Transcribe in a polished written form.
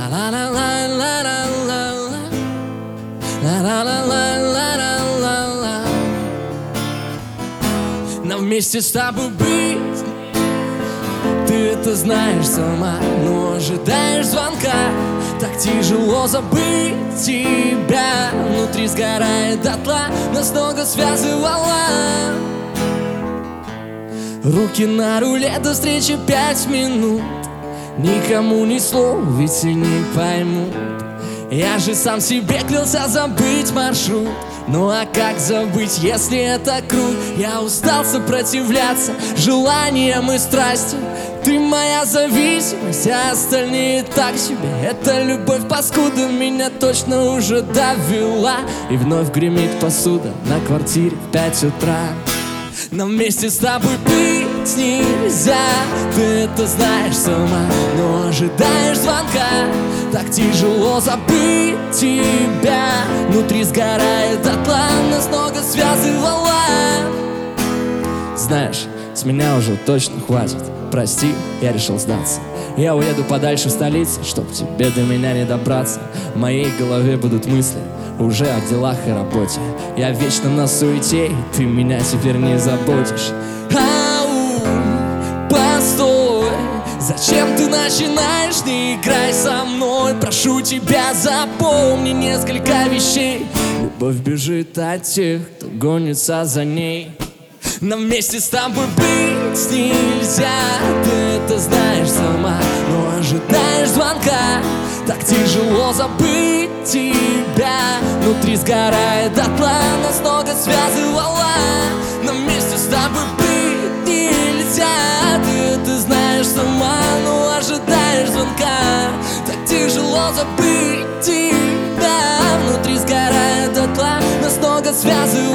Нам вместе с тобой быть, ты это знаешь сама, но ожидаешь звонка. Так тяжело забыть тебя, внутри сгорает дотла, нас много связывало. Руки на руле, до встречи 5 минут. Никому ни слов, ведь и не поймут. Я же сам себе клялся забыть маршрут. Ну а как забыть, если это круг? Я устал сопротивляться желаниям и страстям. Ты моя зависимость, а остальные так себе. Эта любовь паскуда меня точно уже довела. И вновь гремит посуда на квартире в 5 утра. Нам вместе с тобой быть нельзя, ты это знаешь сама, но ожидаешь звонка. Так тяжело забыть тебя, внутри сгорает дотла, нас много связывало. Знаешь, с меня уже точно хватит, прости, я решил сдаться. Я уеду подальше в столицу, чтоб тебе до меня не добраться. В моей голове будут мысли уже о делах и работе. Я вечно на суете, ты меня теперь не заботишь. Ау, постой, зачем ты начинаешь? Не играй со мной, прошу тебя, запомни несколько вещей. Любовь бежит от тех, кто гонится за ней. Нам вместе с тобой быть нельзя, ты это знаешь сама, но ожидаешь звонка. Так тяжело забыть тебя, внутри сгорает дотла, нас много связывало. Нам вместе с тобой быть нельзя, ты это знаешь сама, но ожидаешь звонка. Так тяжело забыть тебя, внутри сгорает дотла, нас много связывало.